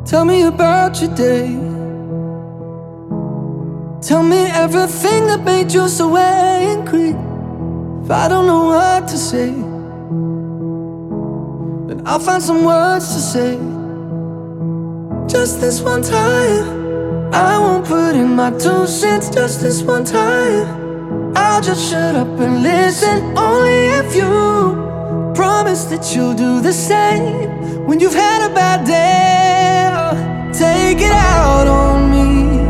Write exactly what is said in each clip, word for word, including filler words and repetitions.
Tell me about your day. Tell me everything that made you so angry. If I don't know what to say, then I'll find some words to say. Just this one time, I won't put in my two cents. Just this one time, I'll just shut up and listen. Only if you promise that you'll do the same when you've had a bad day. Take it out on me.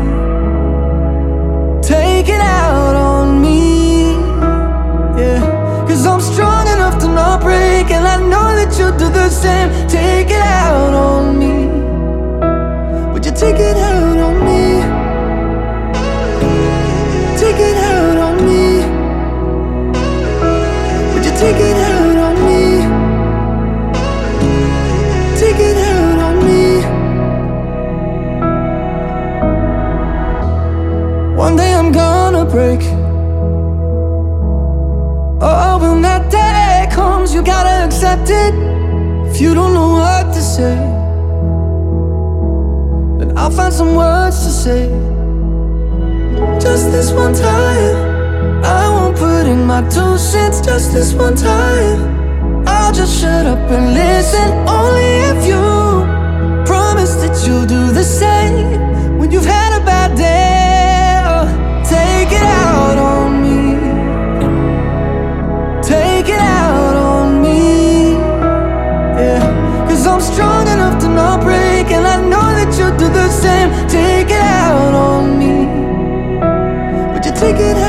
Take it out on me. Yeah, 'cause I'm strong enough to not break, and I know that you'll do the same. Take it out on me. Would you take it out on me? Take it out on me. Would you take it out on me? Take it out on me. One day I'm gonna break. Oh, when that day comes, you gotta accept it. If you don't know what to say, then I'll find some words to say. Just this one time, I won't put in my two cents. Just this one time, I'll just shut up and listen. Only if you promise that you'll do the same when you've had a bad day. Oh, take it out on me. Take it out on me. Yeah, 'cause I'm strong enough to not break, and I know that you'll do the same. Take it out on me. Would you take it out?